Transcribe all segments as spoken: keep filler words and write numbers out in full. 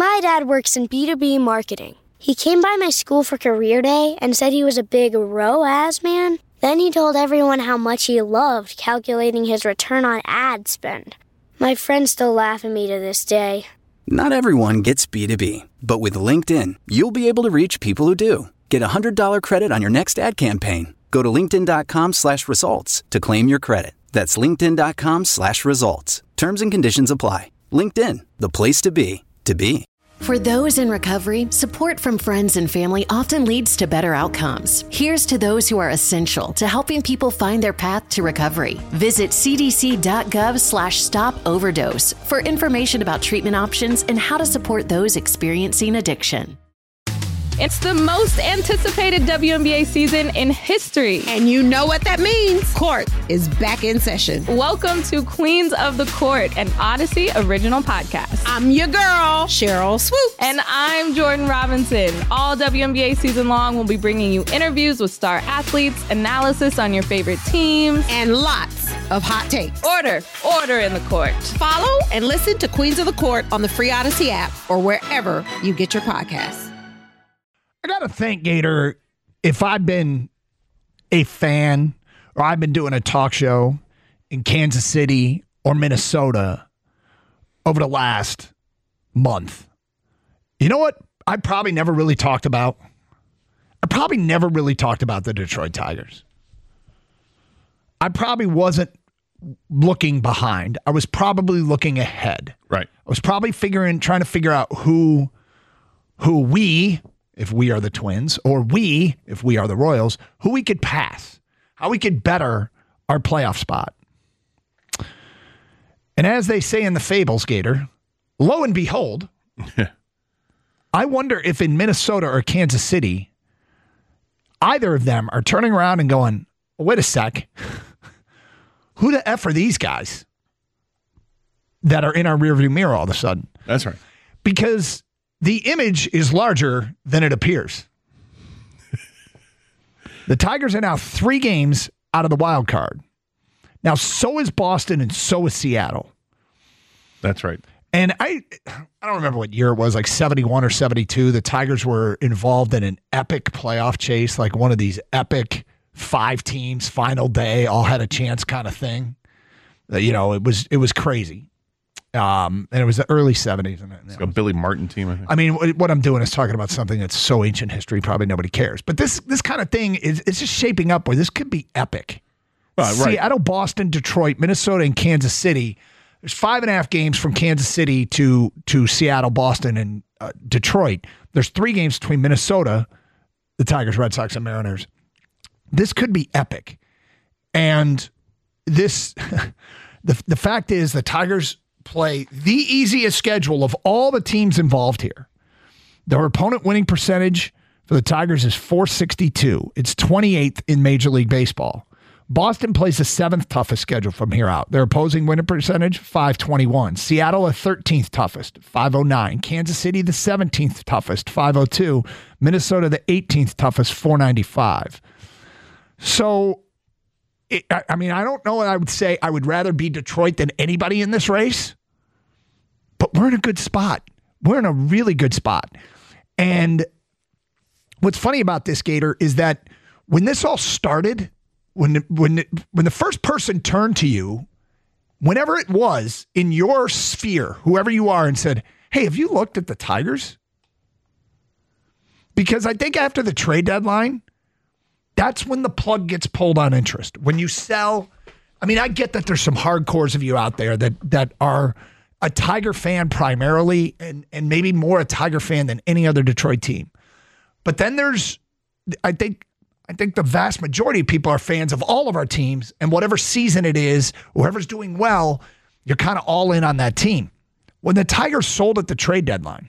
My dad works in B two B marketing. He came by my school for career day and said he was a big R O A S man. Then he told everyone how much he loved calculating his return on ad spend. My friends still laugh at me to this day. Not everyone gets B two B, but with LinkedIn, you'll be able to reach people who do. Get a one hundred dollars credit on your next ad campaign. Go to linkedin.com slash results to claim your credit. That's linkedin.com slash results. Terms and conditions apply. LinkedIn, the place to be, to be. For those in recovery, support from friends and family often leads to better outcomes. Here's to those who are essential to helping people find their path to recovery. Visit cdc.gov slash stop overdose for information about treatment options and how to support those experiencing addiction. It's the most anticipated W N B A season in history. And you know what that means. Court is back in session. Welcome to Queens of the Court, an Odyssey original podcast. I'm your girl, Cheryl Swoops. And I'm Jordan Robinson. All W N B A season long, we'll be bringing you interviews with star athletes, analysis on your favorite teams, and lots of hot takes. Order, order in the court. Follow and listen to Queens of the Court on the free Odyssey app or wherever you get your podcasts. I got to think, Gator, if I've been a fan or I've been doing a talk show in Kansas City or Minnesota over the last month, you know what I probably never really talked about? I probably never really talked about the Detroit Tigers. I probably wasn't looking behind. I was probably looking ahead. Right. I was probably figuring, trying to figure out who, who we... if we are the Twins, or we, if we are the Royals, who we could pass, how we could better our playoff spot. And as they say in the Fables, Gator, lo and behold, I wonder if in Minnesota or Kansas City, either of them are turning around and going, well, wait a sec, who the F are these guys that are in our rearview mirror all of a sudden? That's right. Because the image is larger than it appears. The Tigers are now three games out of the wild card. Now, so is Boston and so is Seattle. That's right. And I I don't remember what year it was, like seventy-one or seventy-two. The Tigers were involved in an epic playoff chase, like one of these epic five teams, final day, all had a chance kind of thing. You know, it was it was crazy. Um, and it was the early seventies. And, it's a Billy Martin team, I think. I mean, what I'm doing is talking about something that's so ancient history, probably nobody cares. But this this kind of thing is it's just shaping up where this could be epic. Well, right. Seattle, Boston, Detroit, Minnesota, and Kansas City. There's five and a half games from Kansas City to to Seattle, Boston, and uh, Detroit. There's three games between Minnesota, the Tigers, Red Sox, and Mariners. This could be epic. And this, the the fact is, the Tigers play the easiest schedule of all the teams involved here. Their opponent winning percentage for the Tigers is four sixty-two. It's twenty-eighth in Major League Baseball. Boston plays the seventh toughest schedule from here out. Their opposing winning percentage, five twenty-one. Seattle, the thirteenth toughest, five oh nine. Kansas City, the seventeenth toughest, five oh two. Minnesota, the eighteenth toughest, four ninety-five. So, it, I, I mean, I don't know what I would say. I would rather be Detroit than anybody in this race, but we're in a good spot. We're in a really good spot. And what's funny about this, Gator, is that when this all started, when when when the first person turned to you, whenever it was in your sphere, whoever you are, and said, hey, have you looked at the Tigers? Because I think after the trade deadline, that's when the plug gets pulled on interest. When you sell, I mean, I get that there's some hardcores of you out there that that are a Tiger fan primarily, and, and maybe more a Tiger fan than any other Detroit team. But then there's, I think, I think the vast majority of people are fans of all of our teams, and whatever season it is, whoever's doing well, you're kind of all in on that team. When the Tigers sold at the trade deadline,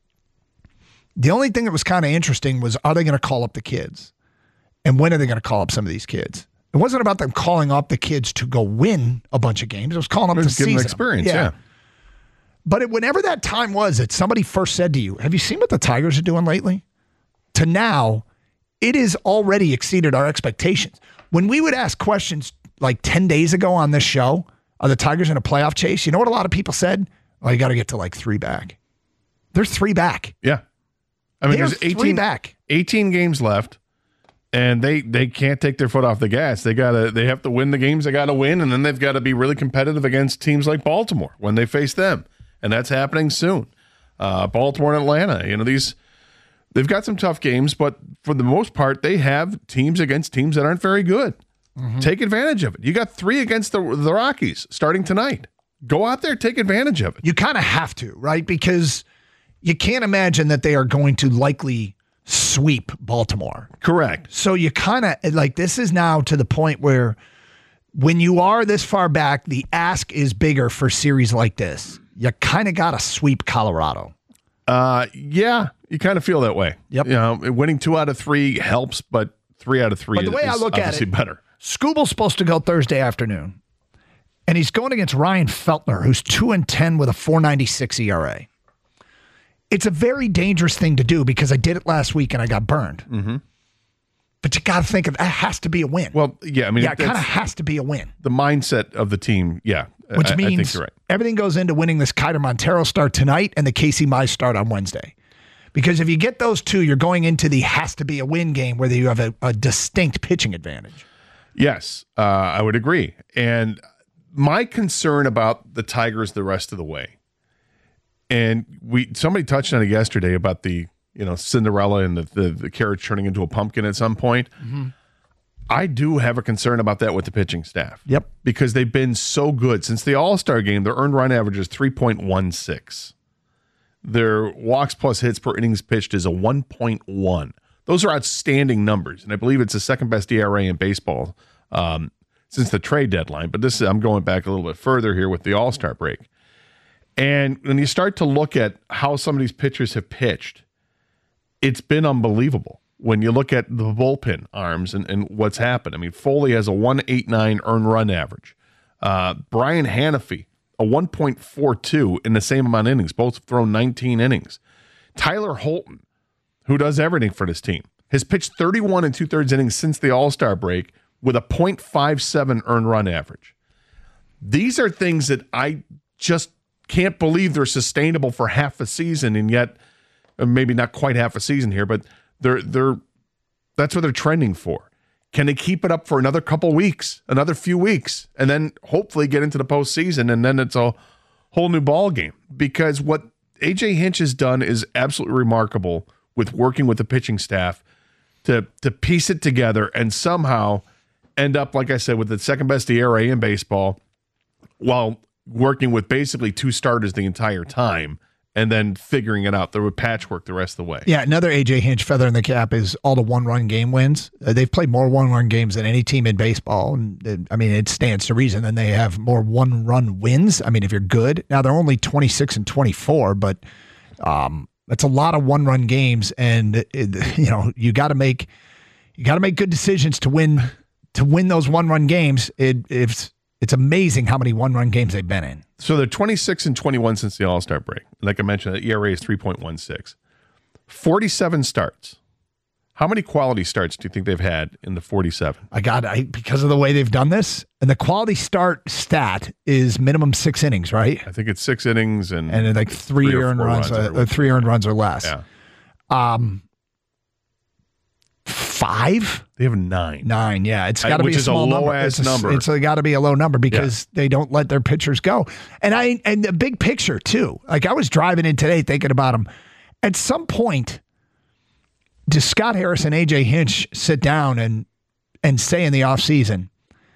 the only thing that was kind of interesting was, are they going to call up the kids? And when are they going to call up some of these kids? It wasn't about them calling up the kids to go win a bunch of games. It was calling up to give them season experience, yeah. yeah. But it, whenever that time was that somebody first said to you, have you seen what the Tigers are doing lately? To now, it has already exceeded our expectations. When we would ask questions like ten days ago on this show, are the Tigers in a playoff chase? You know what a lot of people said? Well, you got to get to like three back. They're three back. Yeah. I mean, They're there's eighteen, three back. eighteen games left, and they they can't take their foot off the gas. They gotta they have to win the games they gotta win, and then they've got to be really competitive against teams like Baltimore when they face them. And that's happening soon. Uh, Baltimore and Atlanta, you know, these they've got some tough games, but for the most part, they have teams against teams that aren't very good. Mm-hmm. Take advantage of it. You got three against the the Rockies starting tonight. Go out there, take advantage of it. You kind of have to, right? Because you can't imagine that they are going to likely sweep Baltimore. Correct. So you kind of, like, this is now to the point where when you are this far back, the ask is bigger for series like this. You kind of got to sweep Colorado. Uh, yeah, you kind of feel that way. Yep. You know, winning two out of three helps, but three out of three but the way is I look obviously at it, better. Skubal's supposed to go Thursday afternoon, and he's going against Ryan Feltner, who's two and ten with a four ninety-six E R A. It's a very dangerous thing to do because I did it last week and I got burned. Mm-hmm. But you got to think of that has to be a win. Well, yeah, I mean, yeah, it kind of has to be a win. The mindset of the team, yeah, which I, means I think you're right. Everything goes into winning this Keider Montero start tonight and the Casey Mize start on Wednesday. Because if you get those two, you're going into the has to be a win game where you have a, a distinct pitching advantage. Yes, uh, I would agree. And my concern about the Tigers the rest of the way, and we somebody touched on it yesterday about the you know Cinderella and the the, the carrot turning into a pumpkin at some point. Mm-hmm. I do have a concern about that with the pitching staff. Yep, because they've been so good since the All-Star game. Their earned run average is three point one six. Their walks plus hits per innings pitched is a one point one. Those are outstanding numbers, and I believe it's the second best E R A in baseball um, since the trade deadline. But this, I'm going back a little bit further here with the All-Star break. And when you start to look at how some of these pitchers have pitched, it's been unbelievable. When you look at the bullpen arms and, and what's happened. I mean, Foley has a one eighty-nine earned run average. Uh, Brian Hanafy, a one point four two in the same amount of innings. Both have thrown nineteen innings. Tyler Holton, who does everything for this team, has pitched thirty-one and two-thirds innings since the All-Star break with a point five seven earned run average. These are things that I just can't believe they're sustainable for half a season, and yet maybe not quite half a season here, but they're they're that's what they're trending for. Can they keep it up for another couple weeks, another few weeks, and then hopefully get into the postseason, and then it's a whole new ball game? Because what A J Hinch has done is absolutely remarkable with working with the pitching staff to to piece it together and somehow end up, like I said, with the second best E R A in baseball, while working with basically two starters the entire time, and then figuring it out. There would patchwork the rest of the way. Yeah, another A J Hinch feather in the cap is all the one-run game wins. Uh, they've played more one-run games than any team in baseball. And it, I mean, it stands to reason. And they have more one-run wins. I mean, if you're good. Now, they're only twenty-six and twenty-four, but um, that's a lot of one-run games. And, it, you know, you got to make you got to make good decisions to win to win those one-run games. It, it's, it's amazing how many one-run games they've been in. So they're twenty-six and twenty-one since the All-Star break. Like I mentioned, the E R A is three point one six. forty-seven starts. How many quality starts do you think they've had in the forty-seven? I got I because of the way they've done this. And the quality start stat is minimum six innings, right? I think it's six innings and and then like three, three earned runs, runs uh, three earned runs or less. Yeah. Um, five. They have nine. Nine. Yeah, it's got to I, be a small a low number. Ass it's number. It's got to be a low number because yeah. they don't let their pitchers go. And I and the big picture too. Like I was driving in today thinking about them. At some point, does Scott Harris and A J Hinch sit down and and say in the offseason,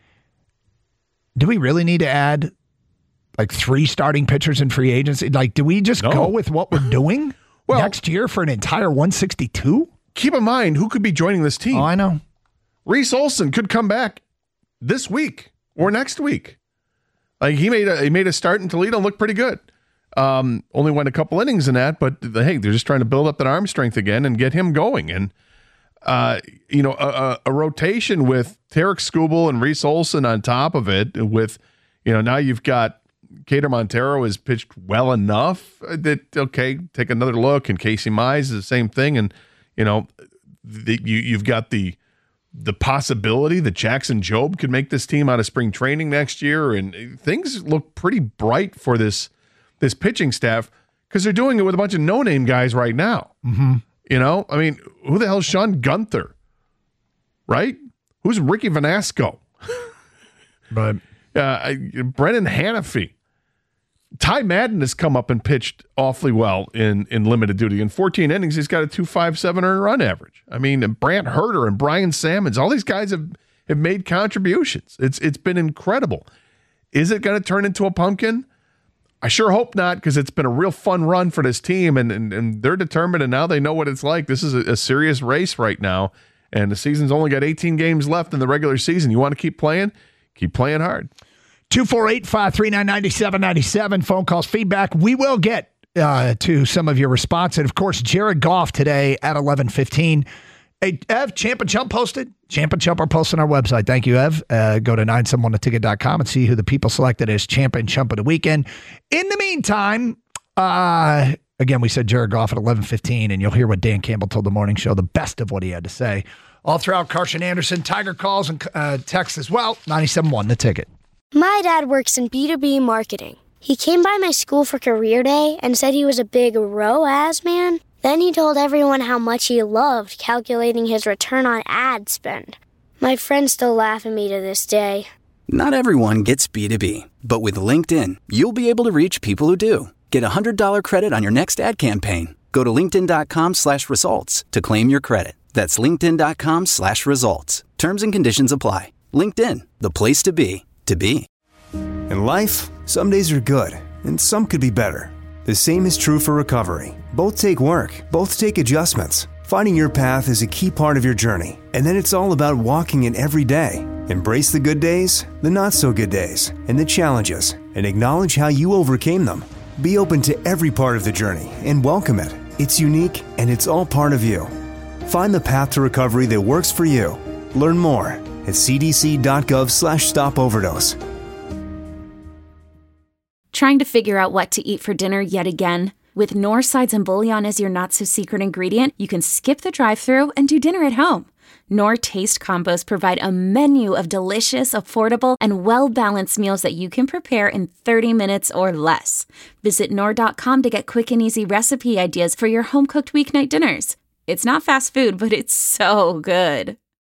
do we really need to add like three starting pitchers in free agency? Like, do we just no. go with what we're doing well, next year for an entire one sixty-two? Keep in mind who could be joining this team. Oh, I know. Reese Olson could come back this week or next week. Like he made a he made a start in Toledo and looked pretty good. Um, only went a couple innings in that, but hey, they're just trying to build up that arm strength again and get him going. And uh, you know, a, a, a rotation with Tarek Skubal and Reese Olson on top of it. With you know, now you've got Keider Montero has pitched well enough that okay, take another look. And Casey Mize is the same thing. And you know, the, you you've got the. the possibility that Jackson Jobe could make this team out of spring training next year, and things look pretty bright for this this pitching staff. because they're doing it with a bunch of no-name guys right now. Mm-hmm. You know, I mean, who the hell's Sean Gunther? Right? Who's Ricky Vanasco? But uh, Brennan Hannafy. Ty Madden has come up and pitched awfully well in, in limited duty. In fourteen innings, he's got a two point five seven earned run average. I mean, Brant Herter and Brian Sammons, all these guys have, have made contributions. It's It's been incredible. Is it going to turn into a pumpkin? I sure hope not, because it's been a real fun run for this team, and, and, and they're determined, and now they know what it's like. This is a, a serious race right now, and the season's only got eighteen games left in the regular season. You want to keep playing? Keep playing hard. two four eight, five three nine, nine seven nine seven, phone calls, feedback. We will get uh, to some of your response. And, of course, Jared Goff today at eleven fifteen. Hey, Ev, Champ and Chump posted. Champ and Chump are posted on our website. Thank you, Ev. Uh, go to nine seven one the ticket dot com and see who the people selected as Champ and Chump of the weekend. In the meantime, uh, again, we said Jared Goff at eleven fifteen, and you'll hear what Dan Campbell told the morning show, the best of what he had to say. All throughout Carson Anderson, Tiger calls and uh, texts as well. ninety-seven point one the ticket. My dad works in B two B marketing. He came by my school for career day and said he was a big R O A S man. Then he told everyone how much he loved calculating his return on ad spend. My friends still laugh at me to this day. Not everyone gets B two B, but with LinkedIn, you'll be able to reach people who do. Get a one hundred dollars credit on your next ad campaign. Go to linkedin.com slash results to claim your credit. That's linkedin.com slash results. Terms and conditions apply. LinkedIn, the place to be, to be. In life, some days are good, and some could be better. The same is true for recovery. Both take work, both take adjustments. Finding your path is a key part of your journey, and then it's all about walking it every day. Embrace the good days, the not so good days, and the challenges, and acknowledge how you overcame them. Be open to every part of the journey and welcome it. It's unique, and it's all part of you. Find the path to recovery that works for you. Learn more at cdc.gov slash stop overdose. Trying to figure out what to eat for dinner yet again? With Knorr Sides and Bouillon as your not-so-secret ingredient, you can skip the drive-thru and do dinner at home. Knorr Taste Combos provide a menu of delicious, affordable, and well-balanced meals that you can prepare in thirty minutes or less. Visit Knorr dot com to get quick and easy recipe ideas for your home-cooked weeknight dinners. It's not fast food, but it's so good.